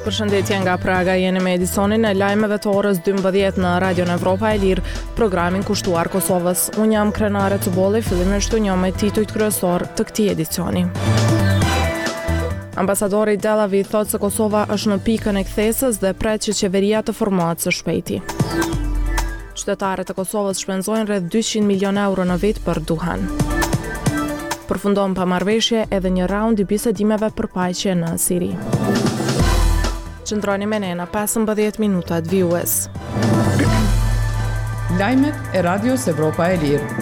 Përshëndetje nga Praga, jeni me edicionin e lajmeve të orës 12 në Radion Evropa e Lirë, programin kushtuar Kosovës. Unë jam Krenare Cuboli, fillimisht u njoh me titujt kryesor të këtij edicioni. Ambasadori Delavi thotë se Kosova është në pikën e kthesës dhe pret që qeveria të formohet së shpejti. Qytetarët e Kosovës shpenzojnë rreth 200 milion euro në vit për duhan. Përfundon pa marrëveshje edhe një raund i bisedimeve për paqe në Siri. Qëndroni me ne në 15 minutat VUS. Lajmet e Radios Evropa e Lirë.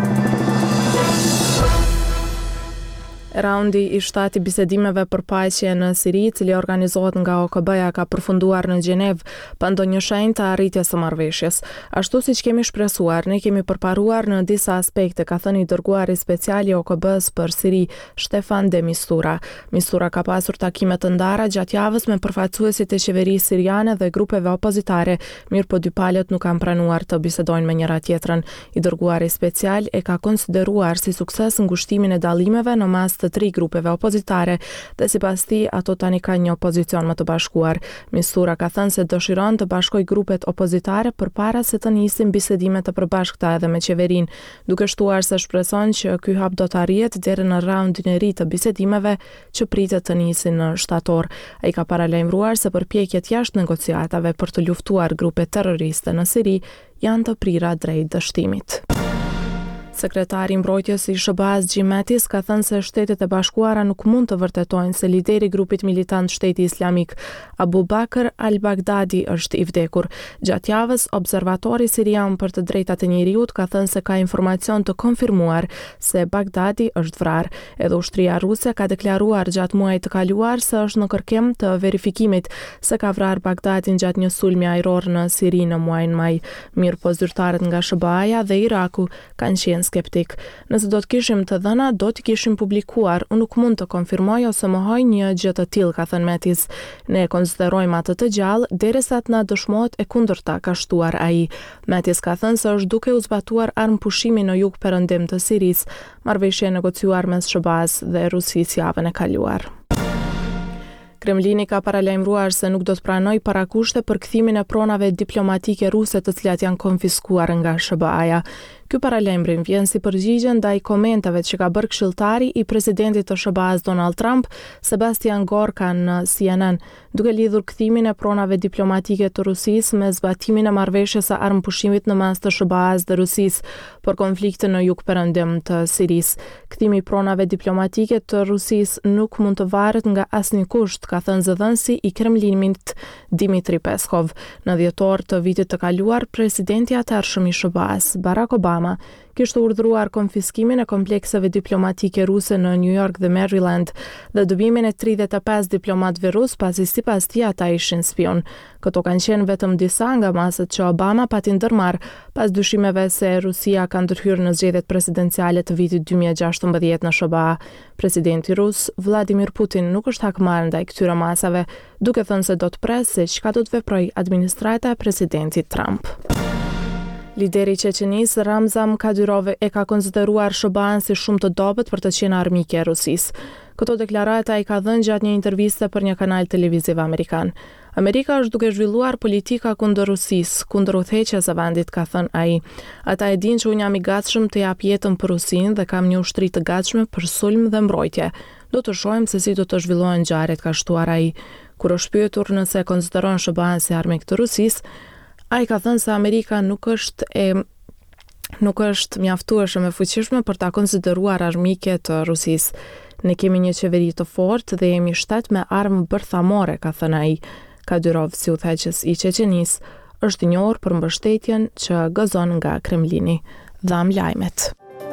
Raundi i 7 i bisedimeve për paqe në Siri, cili organizohet nga OKB-ja, ka përfunduar në Gjenevë pa ndonjë shenjë të arritjes së marrëveshjes. Ashtu siç kemi shpresuar, ne kemi përparuar në disa aspekte, ka thënë i dërguari special i OKB-s për Siri, Stefan de Mistura. Mistura ka pasur takime të ndara gjatë javës me përfaqësuesit e qeverisë siriane dhe grupeve opozitare, mirë po dy palët nuk kanë pranuar të bisedojnë me njëra tjetrën. I dërguari special e ka konsideruar si sukses ngushtimin e dallimeve në mes të 3 grupeve opozitare dhe sipas tij ato tani kanë një opozicion më të bashkuar. Mistura ka thënë se dëshiron të bashkoj grupet opozitare përpara se të nisin bisedime të përbashkëta edhe me qeverinë, duke shtuar se shpreson që ky hap do të arrihet deri në raundin e ri të bisedimeve që pritet të nisin në shtator. Ai ka paralajmëruar se përpjekjet jashtë negociatave për të luftuar grupe terroriste në Siri janë të prira drejt dështimit. Sekretari i mbrojtjes i SBA-s Gjimetis ka thënë se Shtetet e Bashkuara nuk mund të vërtetojnë se lideri i grupit militant Shteti Islamik Abu Bakr al-Baghdadi është i vdekur. Gjatë javës, observatori sirian për të drejtat e njerëzit ka thënë se ka informacion të konfirmuar se Baghdadi është vrarë. Edhe ushtria ruse ka deklaruar gjatë muajit të kaluar se është në kërkim të verifikimit se ka vrarë Baghdadin gjatë një sulmi ajror në Siri në muajin maj. Mirë po zyrtarët nga SBA-ja dhe Iraku kanë qenë skeptik. Nëse do të kishim të dhëna, do të kishim publikuar. Unë nuk mund të konfirmoj ose mohoj një gjë të tillë, ka thënë Metis. Ne konsiderojmë atë të gjallë derisa të na dëshmohet e kundërta, ka shtuar ai. Metis ka thënë se është duke u zbatuar armëpushimi në jug perëndim të Sirisë, marrëveshje negociuar mes SBA-s dhe Rusisë javën e kaluar. Kremlini ka paralajmëruar se nuk do të pranojë parakushte për kthimin e pronave diplomatike ruse të cilat janë konfiskuar nga SBA-ja. Ky paralajmërim vjen si përgjigje ndaj komentave që ka bërë këshilltari i presidentit të SBA-s Donald Trump, Sebastian Gorka në CNN, duke lidhur kthimin e pronave diplomatike të Rusisë me zbatimin e marrëveshjes së armëpushimit në mes të SBA-s dhe Rusisë për konfliktin në jug perëndim të Sirisë. Kthimi i pronave diplomatike të Rusisë nuk mund të varet nga asnjë kusht, ka thënë zëdhënësi i Kremlinit Dmitri Peskov. Në dhjetor të vitit të kaluar, presidenti i atëhershëm i SBA-s, Barack Obama, kishte urdhëruar konfiskimin e komplekseve diplomatike ruse në New York dhe Maryland dhe dëbimin e 35 diplomatëve rus pasi sipas tij ata ishin spion. Këto kanë qenë vetëm disa nga masat që Obama pati ndërmarr pas dyshimeve se Rusia ka ndërhyrë në zgjedhjet presidenciale të vitit 2016 në SBA. Presidenti rus Vladimir Putin nuk është hakmarr ndaj këtyre masave, duke thënë se do të presë se çka do të veprojë administrata e presidentit Trump. Lideri i Çeçenisë Ramzan Kadyrov e ka konsideruar SBA-n si shumë të dobët për të qenë armike e Rusisë. Këto deklarata ai ka dhënë gjatë një interviste për një kanal televiziv amerikan. Amerika është duke zhvilluar politika kundër Rusisë, kundër udhëheqjes së vendit, ka thënë ai. Ata e dinë që unë jam i gatshëm të jap jetën për Rusinë dhe kam një ushtri të gatshme për sulm dhe mbrojtje. Do të shohim se si do të zhvillohen ngjarjet, ka shtuar ai. Kur është pyetur nëse konsideron SBA-n si armik të Rusisë, ai ka thënë se Amerika nuk është mjaftueshëm e fuqishme për ta konsideruar armike të Rusisë. Ne kemi një qeveri të fortë dhe jemi shtet me armë bërthamore, ka thënë ai. Kadyrov, si udhëheqës i Çeçenisë, është i njohur për mbështetjen që gëzon nga Kremlini. Dham lajmet.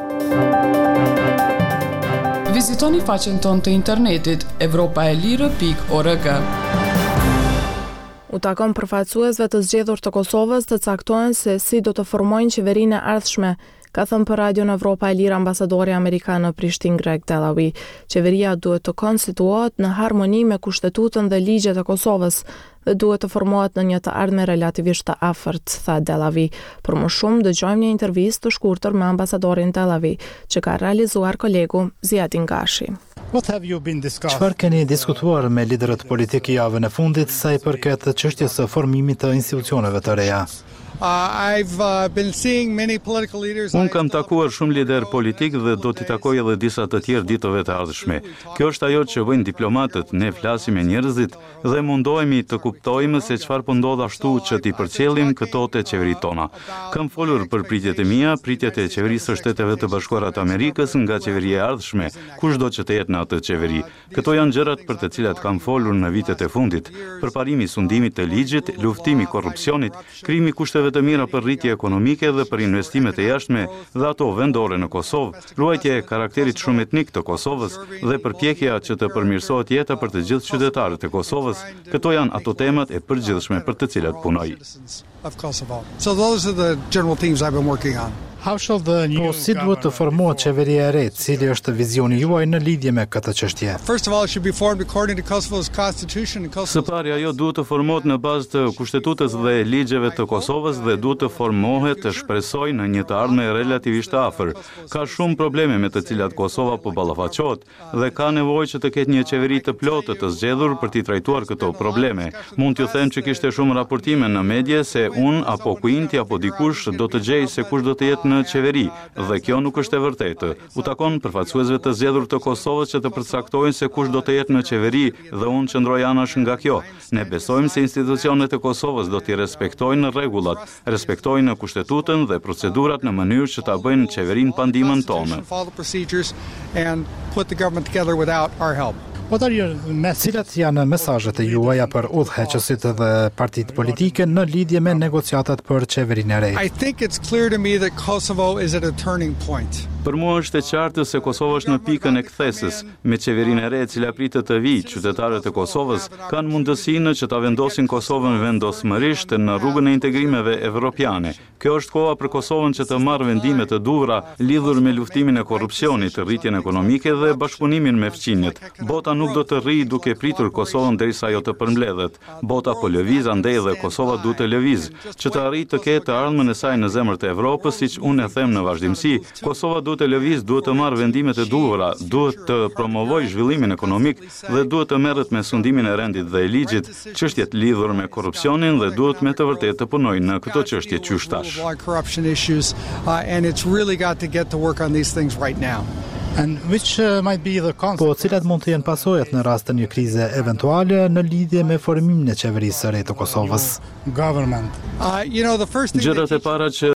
Vizitoni faqen tonë të internetit europaelire.org. U takon përfaqësuesve të zgjedhur të Kosovës të caktojnë se si do të formojnë qeverinë e ardhshme, ka thënë për Radion Evropa e Lirë ambasadori amerikan në Prishtinë Greg Delawi. Qeveria duhet të konstituohet në harmoni me kushtetutën dhe ligjet e Kosovës dhe duhet të formohet në një të ardhme relativisht të afërt, tha Delavi. Për më shumë dëgjojmë një intervistë të shkurtër me ambasadorin Delavi, që ka realizuar kolegu Ziadin Gashi. Çfarë keni diskutuar me liderët politik javën e fundit sa i përket çështjes së formimit të institucioneve të reja? Unë kam takuar shumë lider politik dhe do t'i takoj edhe disa të tjerë ditëve të ardhshme. Kjo është ajo që bëjnë diplomatët, ne flasim me njerëzit dhe mundohemi të kuptojmë se çfarë po ndodh ashtu që t'i përcjellim këto te qeverit tona. Kam folur për pritjet e mia, pritjet e qeverisë së Shteteve të Bashkuara të Amerikës nga qeveria e ardhshme, kushdo që të jetë në atë qeveri. Këto janë gjërat për të cilat kam folur në vitet e fundit: përparimi i sundimit të ligjit, luftimi i korrupsionit, krijimi kushteve të mira për rritje ekonomike dhe për investimet e jashtme dhe ato vendore në Kosovë, ruajtje e karakterit shumë etnik të Kosovës dhe përpjekja që të përmirësohet jeta për të gjithë qytetarët e Kosovës. Këto janë ato temat e përgjithshme për të cilat punoj. Po si duhet të formohet qeveria e re, cili është vizioni juaj në lidhje me këtë çështje? Së pari, ajo duhet të formohet në bazë të kushtetutës dhe ligjeve të Kosovës dhe duhet të formohet të shpresoj në një të ardhme relativisht afër. Ka shumë probleme me të cilat Kosova po ballafaqohet dhe ka nevojë që të ketë një qeveri të plotë të zgjedhur për t'i trajtuar këto probleme. Mund t'ju them që kishte shumë raportime në medje se unë apo Kuinti apo dikush do të gjej se kush do të jetë në qeveri, dhe kjo nuk është e vërtetë. U takon përfaqësuesve të zgjedhur të Kosovës që të përcaktojnë se kush do të jetë në qeveri dhe unë qëndroj anash nga kjo. Ne besojmë se institucionet e Kosovës do t'i respektojnë rregullat, respektojnë kushtetutën dhe procedurat në mënyrë që ta bëjnë qeverinë pa ndihmën tonë. Cilat janë mesazhet e juaja për udhëheqësit dhe partitë politike në lidhje me negociatat për qeverinë e re? Për mua është e qartë se Kosova është në pikën e kthesës. Me qeverinë e re e cila pritet të vijë, qytetarët e Kosovës kanë mundësinë që ta vendosin Kosovën vendosmërisht në rrugën e integrimeve evropiane. Kjo është koha për Kosovën që të marrë vendime të duhura lidhur me luftimin e korrupsionit, rritjen ekonomike dhe bashkëpunimin me fqinjet. Bota nuk do të rrijë duke pritur Kosovën derisa ajo të përmbledhet. Bota po lëviz, andaj dhe Kosova duhet të lëvizë, që të arrijë të ketë të ardhmen e saj në zemër të Evropës, siç unë e them në vazhdimsi. Kosova duhet të lëviz, duhet të marrë vendimet e duhura, duhet të promovojë zhvillimin ekonomik dhe duhet të merret me sundimin e rendit dhe e ligjit, çështjet lidhur me korrupsionin dhe duhet me të vërtetë të punojë në këto çështje qysh tash. Po cilat mund të jenë pasojat në rast të një krize eventuale në lidhje me formimin e qeverisë së re të Kosovës? Gjërat e para që